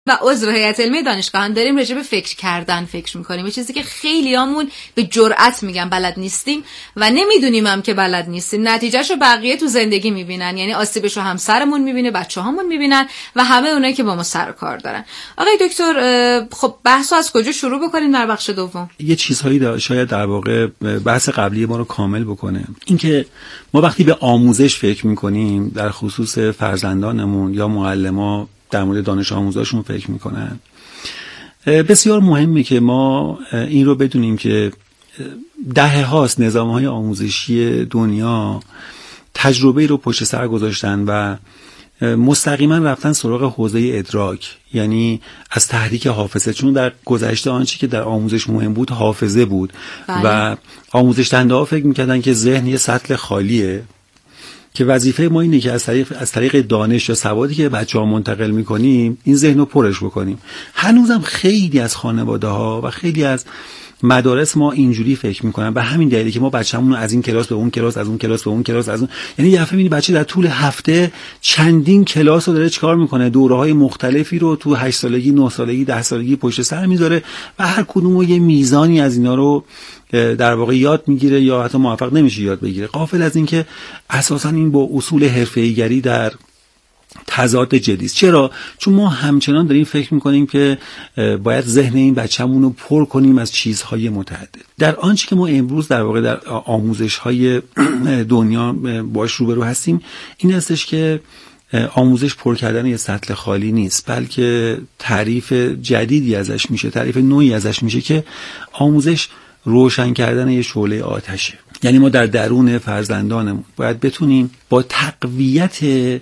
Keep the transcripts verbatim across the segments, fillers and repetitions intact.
و عضو هیئت علمی دانشگاهان داریم راجع به فکر کردن فکر میکنیم، یه چیزی که خیلیامون به جرئت میگن بلد نیستیم و نمیدونیم هم که بلد نیستیم. نتیجهشو بقیه تو زندگی میبینن، یعنی آسیبشو همسرمون میبینه، بچه‌هامون میبینن و همه اونایی که با ما سر و کار دارن. آقای دکتر، خب بحثو از کجا شروع بکنیم در بخش دوم؟ یه چیزهایی دا شاید در واقع بحث قبلی ما رو کامل بکنه. اینکه ما وقتی به آموزش فکر میکنیم، در خصوص فرزندانمون یا معلما در مورد دانش آموزاشون فکر میکنن، بسیار مهمه که ما این رو بدونیم که دهه هاست نظام‌های آموزشی دنیا تجربه رو پشت سر گذاشتن و مستقیما رفتن سراغ حوزه ادراک، یعنی از تحریک حافظه، چون در گذشته آنچه که در آموزش مهم بود حافظه بود. بله. و آموزش دهنده‌ها فکر میکردن که ذهن یه سطل خالیه که وظیفه ما اینه که از طریق از طریق دانش یا سوادی که بچه‌ها منتقل می‌کنیم این ذهن رو پرش بکنیم. هنوزم خیلی از خانواده‌ها و خیلی از مدارس ما اینجوری فکر می‌کنن، به همین دلیلی که ما بچه‌مون رو از این کلاس به اون کلاس، از اون کلاس به اون کلاس، از اون، یعنی یه دفعه می‌بینی بچه در طول هفته چندین کلاس رو داره چیکار می‌کنه، دوره‌های مختلفی رو تو هشت سالگی، نه سالگی، ده سالگی پشت سر می‌ذاره و هر کدوم رو یه میزانی از اینا رو در واقع یاد میگیره یا حتی موفق نمیشه یاد بگیره، غافل از این که اساسا این با اصول حرفه‌ایگری در تضاد جدی است. چرا؟ چون ما همچنان داریم فکر میکنیم که باید ذهن این بچه‌مون رو پر کنیم از چیزهای متعدد. در آنچه که ما امروز در واقع در آموزش‌های دنیا باش روبرو هستیم این هستش که آموزش پر کردن یه سطل خالی نیست، بلکه تعریف جدیدی ازش میشه، تعریف نوعی ازش میشه که آموزش روشن کردن یه شعله آتشه. یعنی ما در درون فرزندانمون باید بتونیم با تقویت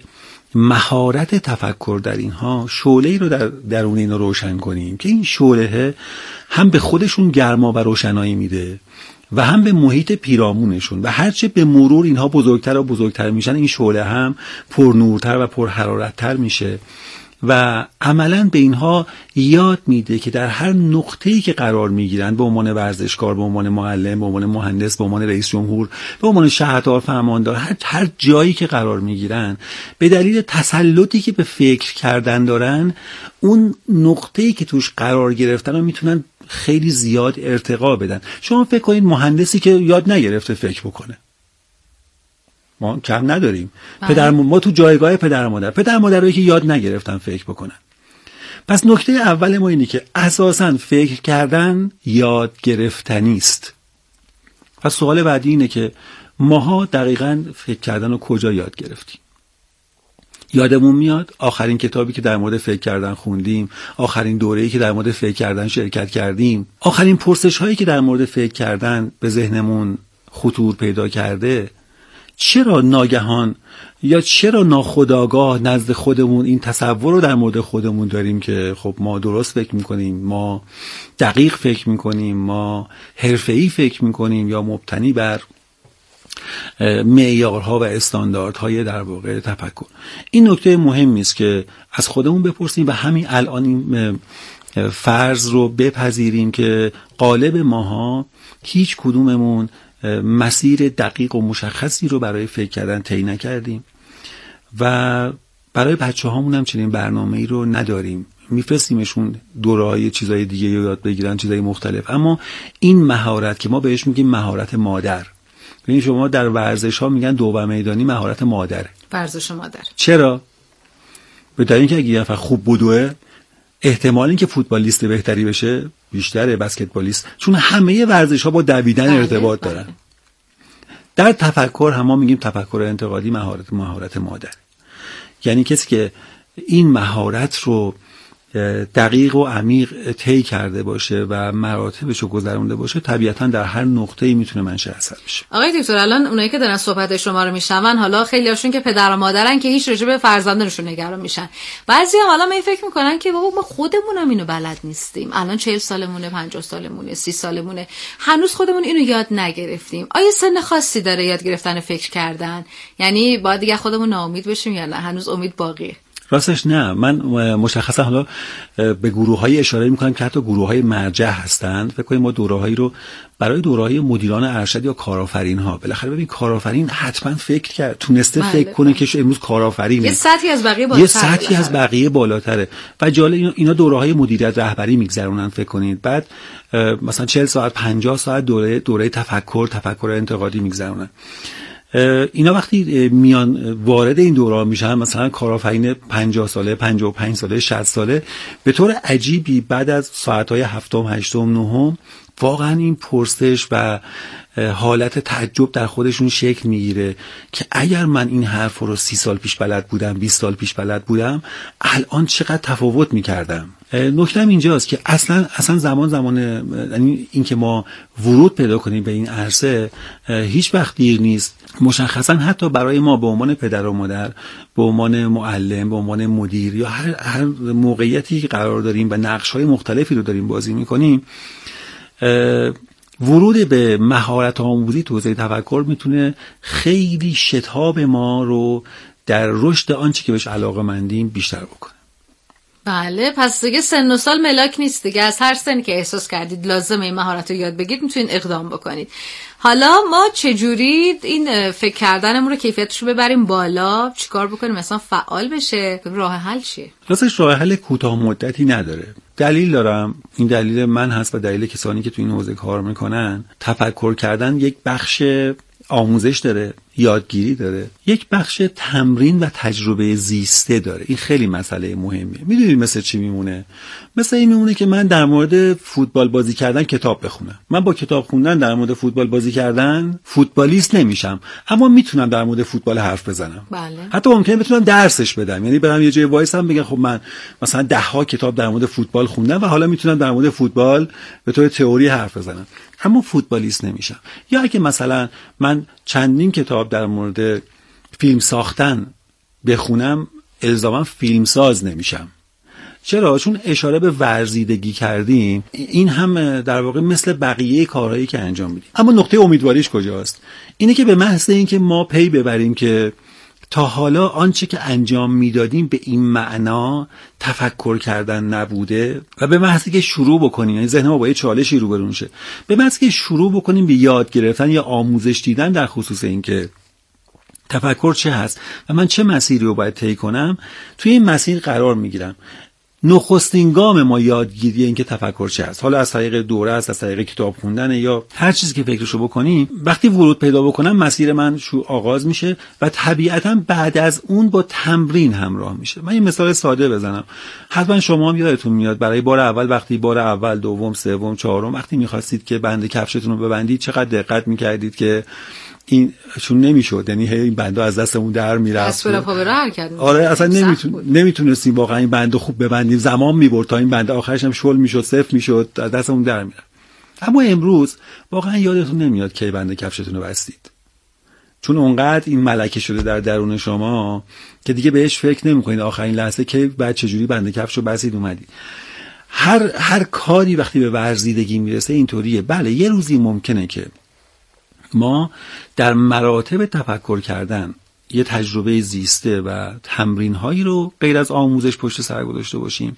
مهارت تفکر در اینها شعله‌ای رو در درون اینا روشن کنیم که این شعله هم به خودشون گرما و روشنایی میده و هم به محیط پیرامونشون، و هرچه به مرور اینها بزرگتر و بزرگتر میشن این شعله هم پرنورتر و پرحرارتتر میشه و عملاً به اینها یاد میده که در هر نقطه‌ای که قرار میگیرن، به عنوان ورزشکار، به عنوان معلم، به عنوان مهندس، به عنوان رئیس جمهور، به عنوان شهردار، فرماندار، هر هر جایی که قرار میگیرن، به دلیل تسلطی که به فکر کردن دارن، اون نقطه‌ای که توش قرار گرفتن رو میتونن خیلی زیاد ارتقا بدن. شما فکر کنید مهندسی که یاد نگرفته فکر بکنه، ما کم نداریم. پدر ما تو جایگاه پدر مادر، پدر مادرایی که یاد نگرفتن فکر بکنن. پس نکته اول ما اینه که اساساً فکر کردن یاد گرفتنی است. پس سوال بعدی اینه که ماها دقیقاً فکر کردن رو کجا یاد گرفتیم؟ یادمون میاد آخرین کتابی که در مورد فکر کردن خوندیم، آخرین دوره‌ای که در مورد فکر کردن شرکت کردیم، آخرین پرسش‌هایی که در مورد فکر کردن به ذهنمون خطور پیدا کرده، چرا ناگهان یا چرا ناخودآگاه نزد خودمون این تصور رو در مورد خودمون داریم که خب ما درست فکر میکنیم، ما دقیق فکر میکنیم، ما حرفه‌ای فکر میکنیم یا مبتنی بر معیارها و استانداردهای در واقع تفکر. این نکته مهمی است که از خودمون بپرسیم و همین الان این فرض رو بپذیریم که غالب ماها هیچ کدوممون مسیر دقیق و مشخصی رو برای فکر کردن طی نکردیم و برای بچه هامون هم چنین برنامه‌ای رو نداریم. میفرستیمشون دوره‌های چیزای دیگه رو یاد بگیرن، چیزای مختلف، اما این مهارت که ما بهش میگیم مهارت مادر، ببین شما در ورزش ها میگن دو میدانی مهارت مادره، ورزش مادر. چرا؟ به دلیل اینکه اگه یه نفر خوب بدوه احتمال اینکه فوتبالیست بهتری بشه بیشتره، بسکتبالیست، چون همه ورزش ها با دویدن بله، ارتباط دارن. بله. در تفکر هم ما میگیم تفکر انتقادی مهارت مهارت مادر، یعنی کسی که این مهارت رو دقیق و عمیق طی کرده باشه و مراتبش رو گذرونده باشه طبیعتاً در هر نقطه‌ای میتونه منشأ اثر بشه. آقای دکتر، الان اونایی که دارن صحبت شما رو میشنون، حالا خیلی هاشون که پدر و مادرن که هیچ راجع به فرزندانشون نگران میشن، بعضیا حالا می فکر میکنن که بابا ما خودمونم اینو بلد نیستیم، الان چهل سالمونه، پنجاه سالمونه، سی سالمونه، هنوز خودمون اینو یاد نگرفتیم. آیا سن خاصی داره یاد گرفتن فکر کردن؟ یعنی باید دیگه خودمون ناامید بشیم یا نه هنوز امید باقیه؟ راستش نه، من مشخصا حالا به گروه‌های اشاره می‌کنم که حتی گروه‌های مرجع هستند. فکر کنید ما دوره‌هایی رو برای دوره‌های مدیران ارشد یا کارآفرین‌ها، بالاخره ببین کارآفرین حتما فکر کرد، تونسته بله فکر کنه که امروز کارآفرینه، یه سطحی از بقیه بالاتره، یه سطحی از بقیه بالاتره و جالب اینا دوره‌های مدیریت رهبری می‌گذرونن. فکر کنید بعد مثلا چهل ساعت پنجاه ساعت دوره دوره تفکر تفکر انتقادی می‌گذرونن. اینا وقتی میان وارد این دوره میشن، مثلا کارآفرین پنجاه ساله، پنجاه و پنج ساله، شصت ساله، به طور عجیبی بعد از ساعت‌های هفتم، هشتم، نهم واقعا این پرسش و حالت تعجب در خودشون شکل میگیره که اگر من این حرف رو سی سال پیش بلد بودم، بیست سال پیش بلد بودم، الان چقدر تفاوت میکردم. نکته اینجاست که اصلا اصلا زمان زمان یعنی این که ما ورود پیدا کنیم به این عرصه هیچ وقت دیر نیست. مشخصا حتی برای ما به عنوان پدر و مادر، به عنوان معلم، به عنوان مدیر یا هر هر موقعیتی که قرار داریم و نقش‌های مختلفی رو داریم بازی می‌کنیم، ورود به مهارت آموزی تو حوزه تفکر میتونه خیلی شتاب ما رو در رشد آنچه که بهش علاقه‌مندیم بیشتر بکنه. بله، پس دیگه سن و سال ملاک نیست دیگه. از هر سنی که احساس کردید لازمه این مهارت رو یاد بگیرید میتونید اقدام بکنید. حالا ما چجوری این فکر کردنمون رو کیفیتش رو ببریم بالا؟ چیکار بکنیم مثلا فعال بشه؟ راه حل چیه؟ راستش راه حل کوتاه مدتی نداره. دلیل دارم، این دلیل من هست و دلیل کسانی که تو این حوزه کار میکنن. تفکر کردن یک بخش آموزش داره، یادگیری داره، یک بخش تمرین و تجربه زیسته داره. این خیلی مسئله مهمیه. میدونید مثل چی میمونه؟ مثل این میمونه که من در مورد فوتبال بازی کردن کتاب بخونم. من با کتاب خوندن در مورد فوتبال بازی کردن فوتبالیست نمیشم، اما میتونم در مورد فوتبال حرف بزنم. بله. حتی ممکنه بتونم درسش بدم، یعنی برم یه جای وایسم بگم خب من مثلا ده ها کتاب در مورد فوتبال خوندم و حالا میتونم در مورد فوتبال به طور تئوری حرف بزنم، اما فوتبالیست نمیشم. یا اگه مثلا من چندین کتاب در مورد فیلم ساختن بخونم، الزاما فیلمساز نمیشم. چرا؟ چون اشاره به ورزیدگی کردیم. این هم در واقع مثل بقیه کارهایی که انجام میدیم. اما نقطه امیدواریش کجاست؟ اینه که به محض اینکه ما پی ببریم که تا حالا آنچه که انجام میدادیم به این معنا تفکر کردن نبوده و به محض که شروع بکنیم، یعنی ذهن ما با یه چالشی روبرو میشه، به محض که شروع بکنیم به یاد گرفتن یا آموزش دیدن در خصوص این که تفکر چه هست و من چه مسیری رو باید طی کنم، توی این مسیر قرار میگیرم. نخستین گام ما یادگیری این که تفکر چه هست، حالا از طریق دوره است، از طریق کتاب خوندن یا هر چیزی که فکرشو بکنیم، وقتی ورود پیدا بکنم مسیر من شو آغاز میشه و طبیعتا بعد از اون با تمرین همراه میشه. من یه مثال ساده بزنم، حتما شما هم یادتون میاد برای بار اول، وقتی بار اول، دوم، سوم، چهارم وقتی میخواستید که بند کفشتون رو ببندید چقدر دقت میکردید که این چون نمیشد، یعنی هی این بنده از دستمون در میرفت. اسفل پا بره حرکت. آره اصلا نمیتون نمیتونستیم واقعا این بنده خوب ببندیم، زمان میبرد تا این بنده آخرش هم شل میشد، صفر میشد، از دستمون در میرفت. اما امروز واقعا یادتون نمیاد کی بنده کفشتون رو بستید، چون اونقدر این ملکه شده در درون شما که دیگه بهش فکر نمیکنید آخرین لحظه کی بعد چجوری بنده کفش رو بستید اومدید. هر هر کاری وقتی به ورزیدگی میرسه اینطوریه. بله یه روزی ممکنه که ما در مراتب تفکر کردن یه تجربه زیسته و تمرین‌هایی رو غیر از آموزش پشت سر گذاشته باشیم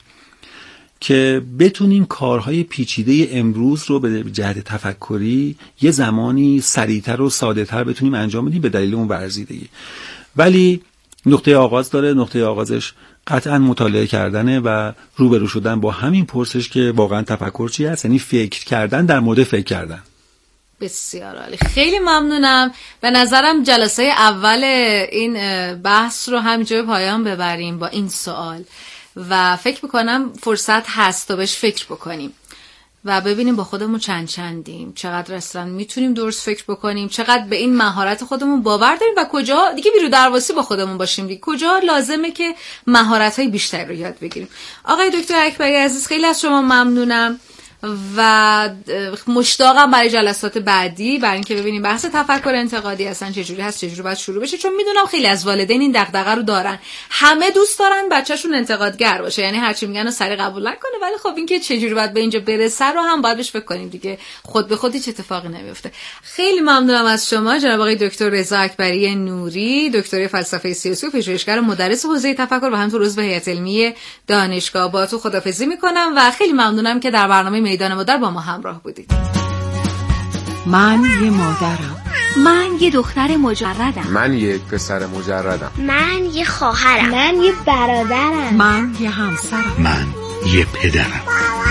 که بتونیم کارهای پیچیده امروز رو به جهت تفکری یه زمانی سریعتر و ساده‌تر بتونیم انجام بدیم به دلیل اون ورزیدگی. ولی نقطه آغاز داره. نقطه آغازش قطعا مطالعه کردنه و روبرو شدن با همین پرسش که واقعا تفکر چی هست، یعنی فکر کردن در مورد فکر کردن. بسیار عالی، خیلی ممنونم. به نظرم جلسه اول این بحث رو همینجا به پایان ببریم با این سوال و فکر میکنم فرصت هست تا بهش فکر بکنیم و ببینیم با خودمون چند چندیم، چقدر اصلا میتونیم درست فکر بکنیم، چقدر به این مهارت خودمون باور داریم و کجا دیگه بیرو درواسی با خودمون باشیم دیگه، کجا لازمه که مهارت‌های بیشتری رو یاد بگیریم. آقای دکتر اکبری عزیز خیلی از شما ممنونم و مشتاقم برای جلسات بعدی برای اینکه ببینیم بحث تفکر انتقادی اصلا چه جوری هست، چه جوری باید شروع بشه، چون میدونم خیلی از والدین این دغدغه رو دارن. همه دوست دارن بچه‌شون انتقادگر باشه، یعنی هر چی میگن رو سریع قبول نکنه، ولی خب اینکه چه جوری باید به اینجا برسه رو هم باید بهش فکر کنیم دیگه. خود به خود هیچ اتفاقی نمیفته. خیلی ممنونم از شما جناب آقای دکتر رضا اکبری نوری، دکترای فلسفه سیاسی و پژوهشگر و مدرس حوزه تفکر و همینطور عضو هیئت علمی دانشگاه. با تو خداحافظی میکنم و خیلی ممنونم که در برنامه میدان مادر با ما همراه بودید. من یه مادرم. من یه دختر مجردم. من یک پسر مجردم. من یه خواهرم. من یه برادرم. من یه همسرم. من یه پدرم.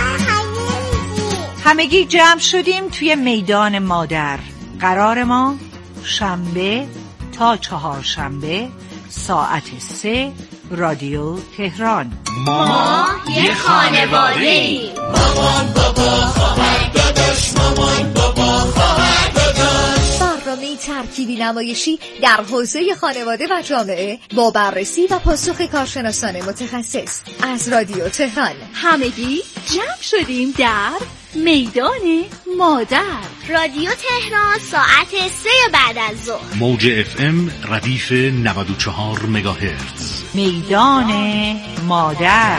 همگی جمع شدیم توی میدان مادر. قرار ما شنبه تا چهارشنبه ساعت سه رادیو تهران. ما یه خانواده‌ای. مامان بابا خواهر داداش، مامان بابا خواهر داداش. برنامه ترکیبی نمایشی در حوزه خانواده و جامعه با بررسی و پاسخ کارشناسان متخصص از رادیو تهران. همگی جمع شدیم در میدان مادر. رادیو تهران ساعت سه بعد از ظهر. موج اف ام ردیف نود و چهار مگاهرتز. میدان مادر.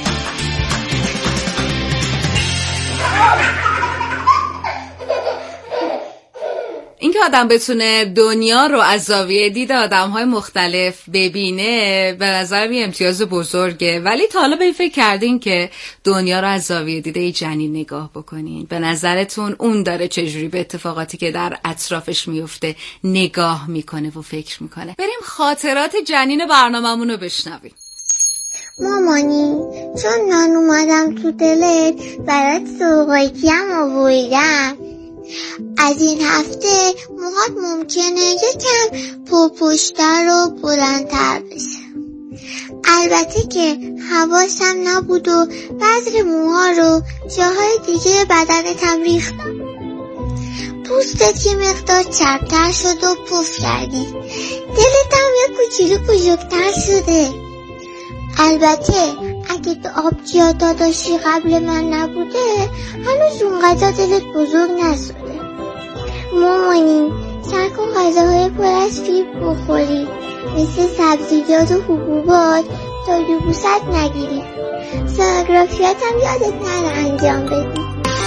اینکه آدم بتونه دنیا رو از زاویه دید آدم‌های مختلف ببینه به نظر یه امتیاز بزرگه. ولی تا حالا به این فکر کردین که دنیا رو از زاویه دیده جنین نگاه بکنین؟ به نظرتون اون داره چجوری به اتفاقاتی که در اطرافش میفته نگاه میکنه و فکر میکنه؟ بریم خاطرات جنین برنامه‌مون رو بشنویم. مامانی، چون نان اومدم تو دلت برات سوغاتی هم آوردم. از این هفته موهات ممکنه یکم پوپوشتر و بلندتر بشه. البته که حواسم نبود و بعضی موها رو جاهای دیگه بدنتم ریختم. پوستت که مقدار چپتر شد و پف کردی. دلتم یه کوچولو بزرگتر شده. البته اگه تو آبجیا داداشی قبل من نبوده هنوز اونقدر دلت بزرگ نشده. مامانی، سعی کن غذاهای پر از فیبر بخوری، مثل سبزیجات و حبوبات تا یبوست نگیری. سونوگرافیات هم یادت نره انجام بدی.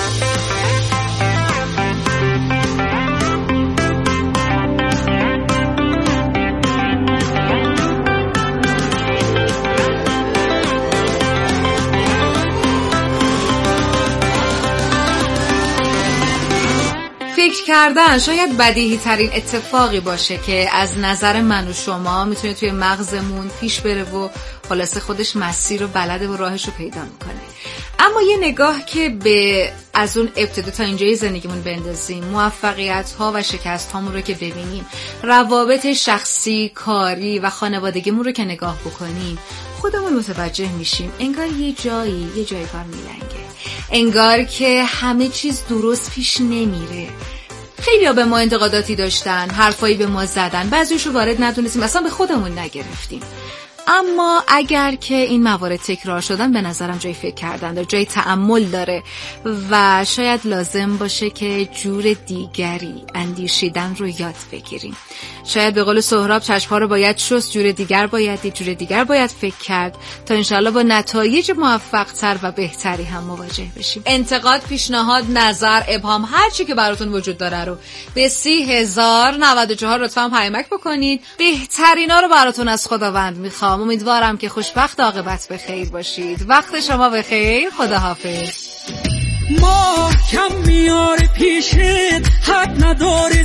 فکر کردن شاید بدیهی ترین اتفاقی باشه که از نظر من و شما میتونه توی مغزمون پیش بره و خلاصه خودش مسیر و بلده و راهش رو پیدا میکنه. اما یه نگاه که به از اون ابتدا تا اینجای زندگیمون بندازیم، موفقیت ها و شکست هامون رو که ببینیم، روابط شخصی، کاری و خانوادگیمون رو که نگاه بکنیم، خودمون متوجه میشیم انگار یه جایی یه جای کار میلنگه، انگار که همه چیز درست پیش نمیره. خیلی ها به ما انتقاداتی داشتن، حرفایی به ما زدن، بعضیشو وارد ندونستیم، اصلا به خودمون نگرفتیم. اما اگر که این موارد تکرار شدن به نظرم جای فکر کردن داره، جای تأمل داره و شاید لازم باشه که جور دیگری اندیشیدن رو یاد بگیریم. شاید به قول سهراب چشم‌ها رو باید شست، جور دیگر باید دید، جور دیگر باید فکر کرد تا انشالله با نتایج موفق‌تر و بهتری هم مواجه بشیم. انتقاد، پیشنهاد، نظر، ابهام، هر چی که براتون وجود داره رو به سی هزار نود و چهار لطفاً پیامک بکنید. بهترینا رو براتون از خداوند میخوام. امیدوارم که خوشبخت و عاقبت به خیر باشید. وقت شما بخیر. خداحافظ. ما کم میاره پیشت، حد نداره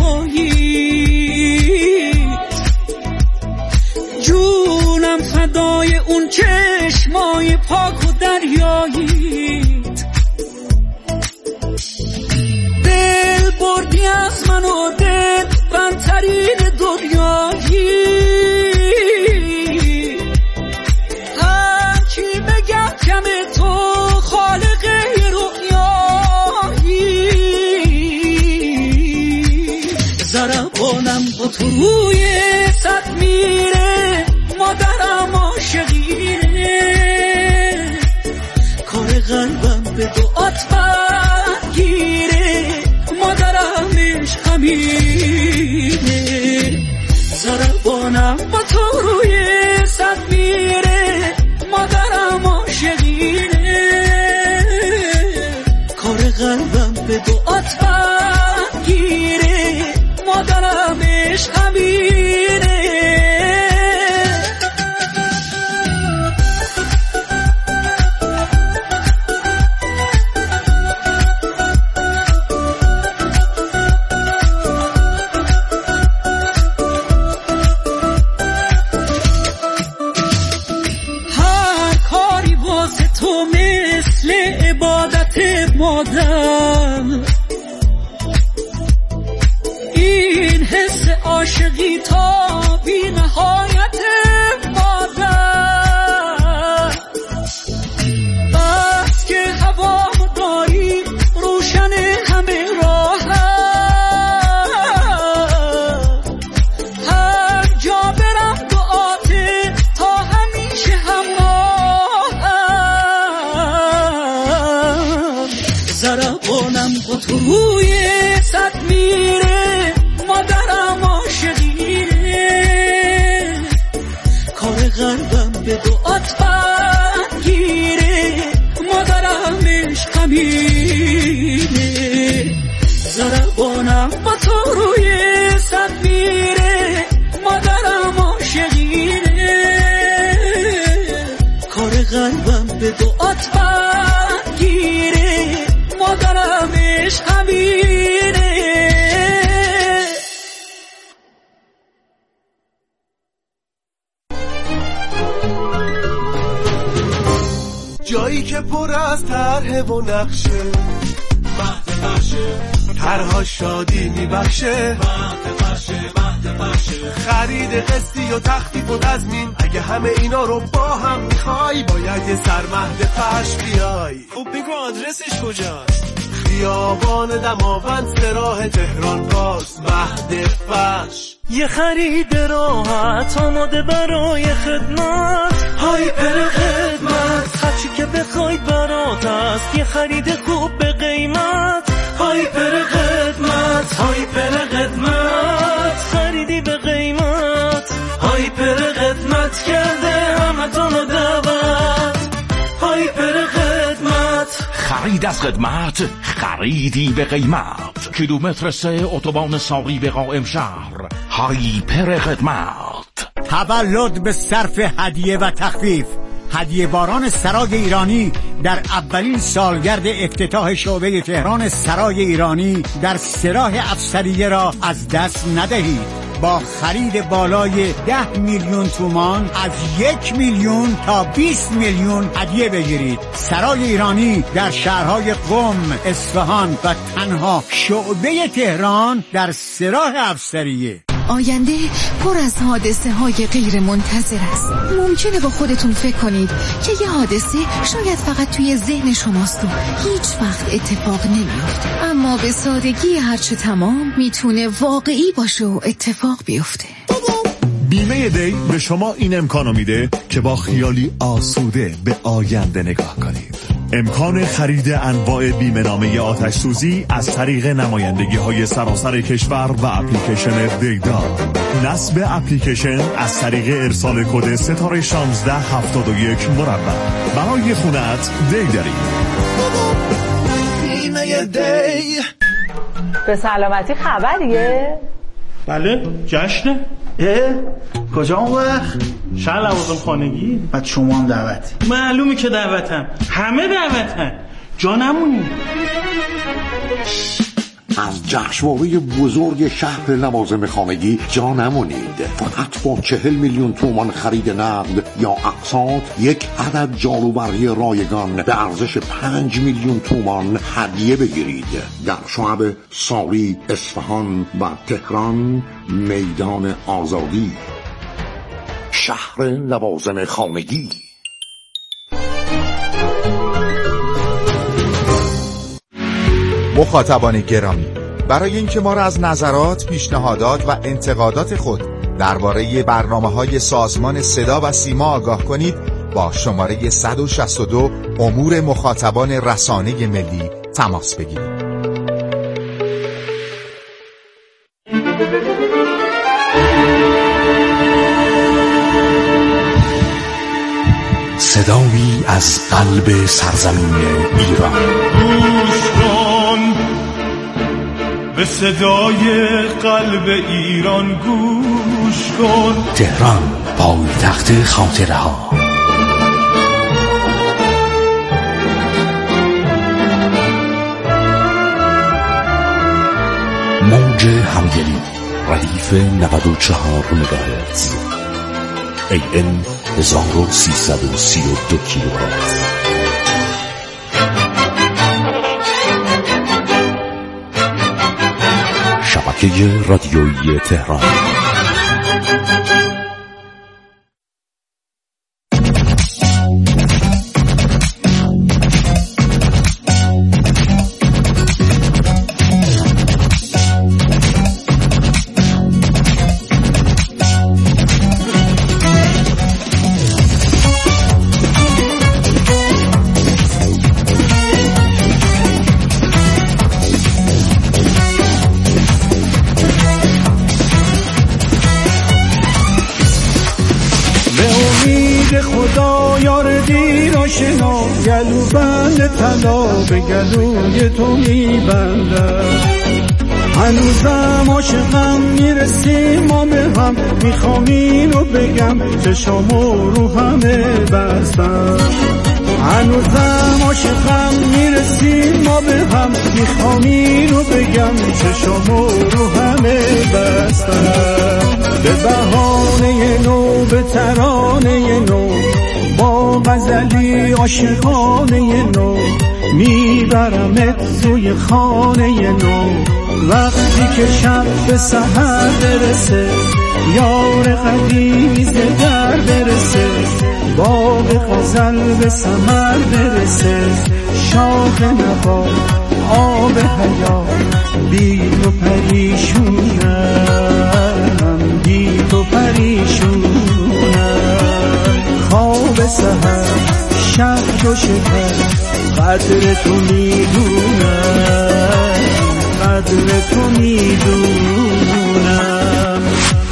زیبایی، جونم فدای اون چشمای پاک و دریاییت. دل بردی از من و دل بندترین دنیایی، هرچی بگم کم تو خالق ضربانم با تو روی صد میره، مادرم عاشقینه، کار قلبم به دعات غمگینه، ضربانم با تو روی صد میره، مادرم عاشقینه، کار قلبم به دعات بگیره، مادرم عشقمینه. تو مثل عبادت مادر، این حس عاشقی تا بی نهایت مادر، بس که هوا داری روشن همه راه، هر جا برم دعاته تا همیشه همراه، ضربانم با تو روی صد میره، مادرم عاشقینه، کار قلبم به دعات بگیره، مادرم عشقمینه، ضربانم با تو روی صد میره، مادرم عاشقینه، کار قلبم به دعات بگیره، مادرم عشقمینه. جایی که پر از طرح و نقشه، مهد بخشه، طرها شادی میبخشه، مهد بخشه، مهد بخشه، خرید قسطی و تخفیف و تضمین، اگه همه اینا رو با هم میخوای باید یه سر مهد فش بیای. خب بگو آدرسش کجاست؟ خیابان دماوند سراح تهران باز، مهد فش، یه خرید راحت آماده برای خدمت، هایپر خدمت، هرچی که بخواید برات است، یه خرید خوب به قیمت، هایپر خدمت، هایپر خدمت، خریدی به قیمت، هایپر خدمت کرده همتون دعوت، هایپر خدمت، خرید از خدمت، خریدی به قیمت، کیلومتر سه اتوبان ساقی به قائم شهر، هایپر خدمت. تولد به صرف هدیه و تخفیف. هدیه باران سرای ایرانی در اولین سالگرد افتتاح شعبه تهران سرای ایرانی در سراح افسریه را از دست ندهید. با خرید بالای ده میلیون تومان از یک میلیون تا بیست میلیون هدیه بگیرید. سرای ایرانی در شهرهای قم، اصفهان و تنها شعبه تهران در سراح افسریه. آینده پر از حادثه های غیر منتظر است. ممکنه با خودتون فکر کنید که یه حادثه شاید فقط توی ذهن شماست و هیچ وقت اتفاق نمیفته، اما به سادگی هرچه تمام میتونه واقعی باشه و اتفاق بیفته. بیمه دی به شما این امکانو میده که با خیالی آسوده به آینده نگاه کنید. امکان خرید انواع بیمه نامه آتش سوزی از طریق نمایندگی های سراسر کشور و اپلیکیشن دیدار. نصب اپلیکیشن از طریق ارسال کد ستاره شانزده هفتاد و یک مربع. برای خونت دی داریم. بیمه دی. به سلامتی خبریه؟ بله جشنه. اه کجا اون وقت؟ شهر لوازم خانگی. بعد شما هم دعوتی؟ معلومه که دعوتم، همه دعوتن، جا نمونی. از جشنواره بزرگ شهر لوازم خانگی جا نمونید. فقط با چهل میلیون تومان خرید نقد یا اقساط یک عدد جاروبرقی رایگان به ارزش پنج میلیون تومان هدیه بگیرید. در شعب ساری، اصفهان و تهران، میدان آزادی. شهر لوازم خانگی. مخاطبان گرامی، برای اینکه ما را از نظرات، پیشنهادات و انتقادات خود درباره برنامه‌های سازمان صدا و سیما آگاه کنید، با شماره صد و شصت و دو امور مخاطبان رسانه ملی تماس بگیرید. صدایی از قلب سرزمین ایران. گوش کن به صدای قلب ایران، گوش کن. تهران، پایتخت خاطره ها. موج همدلی، ردیف نود و چهار مگاهرتز، ای ام هزار و سیصد و سی و دو کیلوهرتز. شبکه رادیویی تهران. گلو بند طلا به گلوی تو میبندم، هنوزم عاشقم، میرسیم ما به هم، میخوام اینو بگم چشامو رو همه بستم. هنوزم عاشقم، میرسیم ما به هم، میخوام اینو بگم چشامو رو همه بستم. به بهانه نو، به ترانه نو، با غزلی عاشقانه نو، میبرمت سوی خانه نو. وقتی که شب به سحر برسه، یار قدیمی ز در برسه، باغ غزل به ثمر برسه، شاخ نوا آب حیات، بی تو پریشونم، بی تو پریشونم. خواب سحر، شب و شکر، قدر تو میدونم، قدر تو میدونم.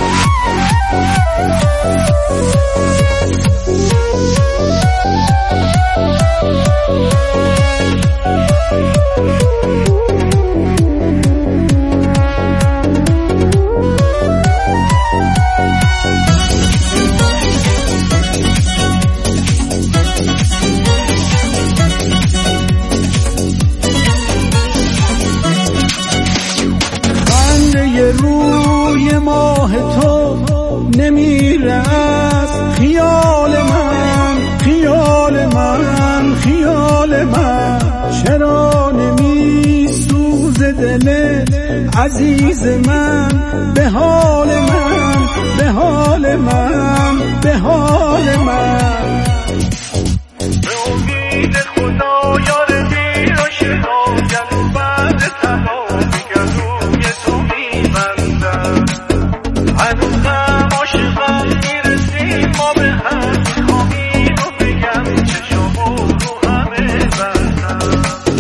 روی ماه تو نمیره از خیال من، خیال من، خیال من. چرا نمی سوزه دلت عزیز من، به حال من، به حال من، به حال من. به امید خدا یار دیر و شنا، گلو بند تنها بگلوی تو میبندم. هنوزم عاشقم، میرسیم ما به هم، میخوام اینو بگم چشامو رو همه بستم.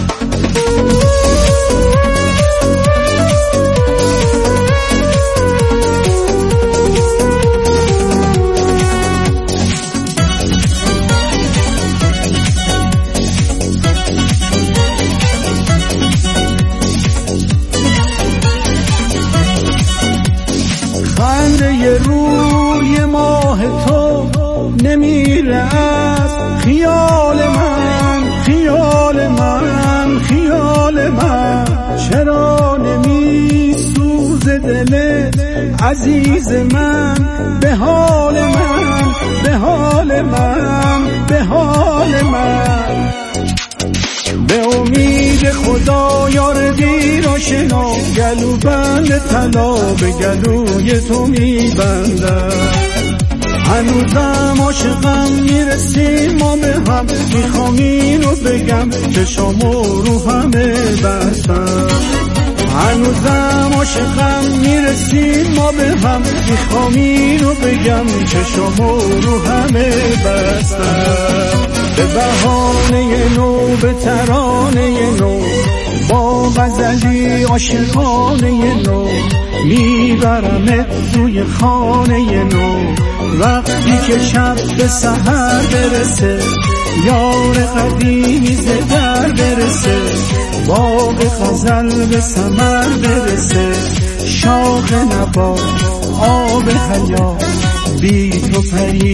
خنده روی ماه تو نمیره از خیال من، خیال من، خیال من. چرا نمی سوزه دلت عزیز من، به حال من، به حال من، به حال من. به امید خدا یار دیر و شنا، گلو بند طلا به گلوی تو میبندم. هنوزم عاشقم، میرسیم ما به هم، میخوام اینو بگم چشامو رو همه بستم. هنوزم عاشقم، میرسیم ما به هم، میخوام اینو بگم چشامو رو همه بستم. به بهانه نو، به ترانه نو، با غزلی عاشقانه نو، میبرمت توی خانه نو. وقتی که شب به سحر برسه، یار قدیمی زدر برسه، باغ خزل به ثمر برسه، شاخ نبات آب حیات، بی تو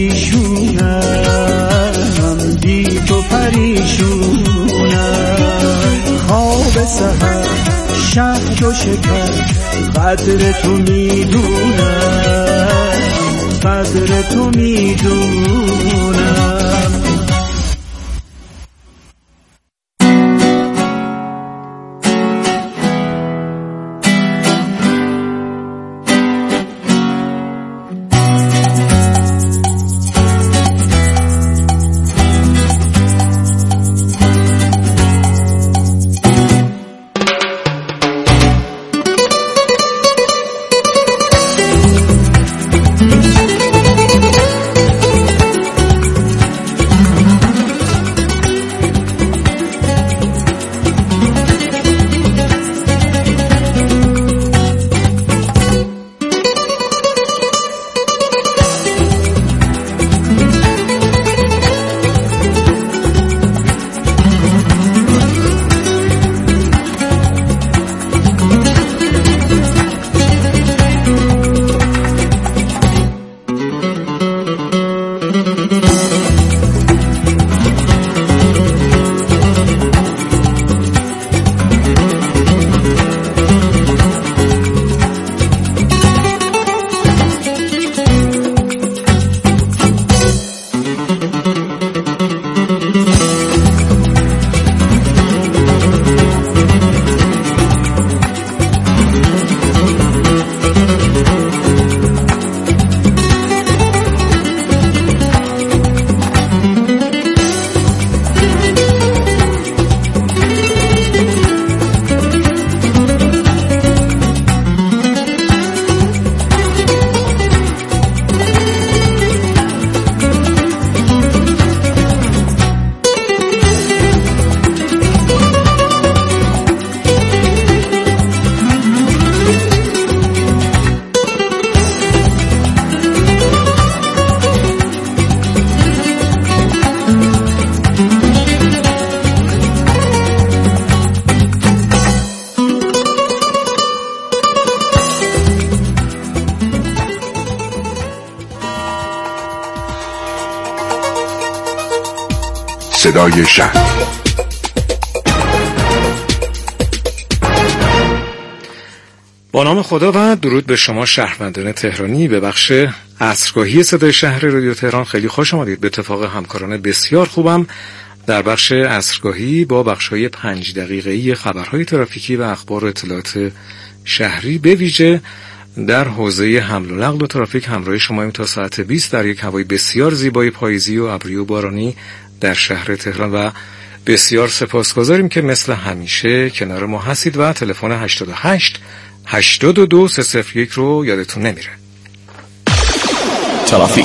پریشونم، بی تو پریشونم. خواب سحر شک و شکر، قدر تو میدونم، قدر تو میدونم. صدای شهر. با نام خدا و درود به شما شهروندان تهرانی. به بخش عصرگاهی صدای شهر رادیو تهران خیلی خوش آمدید. به اتفاق همکاران بسیار خوبم در بخش عصرگاهی با بخش‌های پنج دقیقه‌ای خبرهای ترافیکی و اخبار و اطلاعات شهری، به ویژه در حوزه حمل و نقل و ترافیک همراه شماییم تا ساعت بیست در یک هوای بسیار زیبای پاییزی و ابری و بارانی در شهر تهران و بسیار سپاسگزاریم که مثل همیشه کنار ما هستید و تلفن هشتاد و هشت هشتاد و دو سه صفر یک رو یادتون نمیره. ترافیک.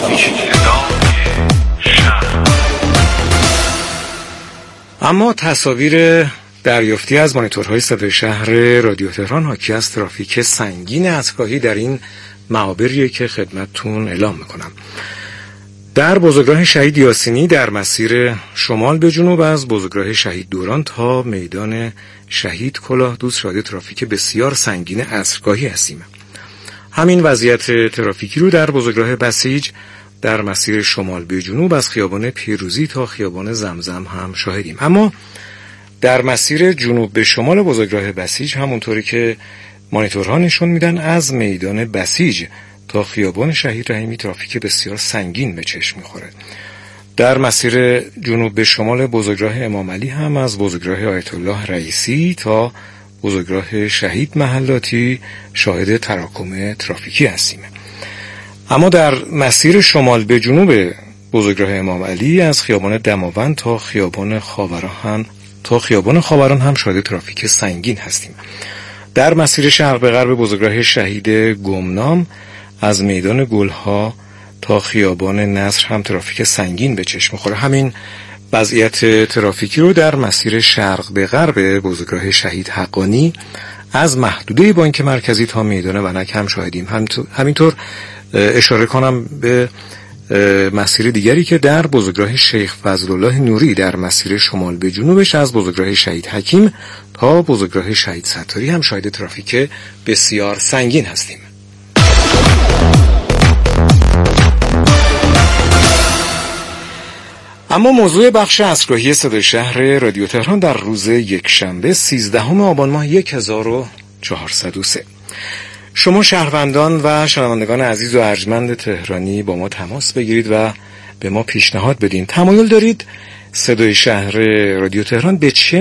اما تصاویر دریافتی از مانیتورهای صدای شهر رادیو تهران حاکی از ترافیک سنگین عصرگاهی در این معابریه که خدمتتون اعلام میکنم. در بزرگراه شهید یاسینی در مسیر شمال به جنوب از بزرگراه شهید دوران تا میدان شهید کلاه دوست شاهد ترافیک بسیار سنگین عصرگاهی هستیم. همین وضعیت ترافیکی رو در بزرگراه بسیج در مسیر شمال به جنوب از خیابان پیروزی تا خیابان زمزم هم شاهدیم. اما در مسیر جنوب به شمال بزرگراه بسیج همونطوری که مانیتورها نشون میدن از میدان بسیج تا خیابان شهید رحیمی ترافیک بسیار سنگین به چشم میخوره. در مسیر جنوب به شمال بزرگراه امام علی هم از بزرگراه آیت الله رئیسی تا بزرگراه شهید محلاتی شاهد تراکم ترافیکی هستیم. اما در مسیر شمال به جنوب بزرگراه امام علی از خیابان دماوند تا خیابان خاوران تا خیابان خاوران هم شاهد ترافیک سنگین هستیم. در مسیر شرق به غرب بزرگراه شهید گمنام از میدان گلها تا خیابان نصر هم ترافیک سنگین به چشم می‌خوره. همین وضعیت ترافیکی رو در مسیر شرق به غرب بزرگراه شهید حقانی از محدوده بانک مرکزی تا میدان ونک هم شاهدیم. همینطور اشاره کنم به مسیر دیگری که در بزرگراه شیخ فضلالله نوری در مسیر شمال به جنوبش از بزرگراه شهید حکیم تا بزرگراه شهید ستاری هم شاهد ترافیک بسیار سنگین هستیم. اما موضوع بخش عصرگاهی صدای شهر رادیو تهران در روز یکشنبه سیزدهم آبان ماه هزار و چهارصد و سه. شما شهروندان و شنوندگان عزیز و ارجمند تهرانی با ما تماس بگیرید و به ما پیشنهاد بدین. تمایل دارید صدای شهر رادیو تهران به چه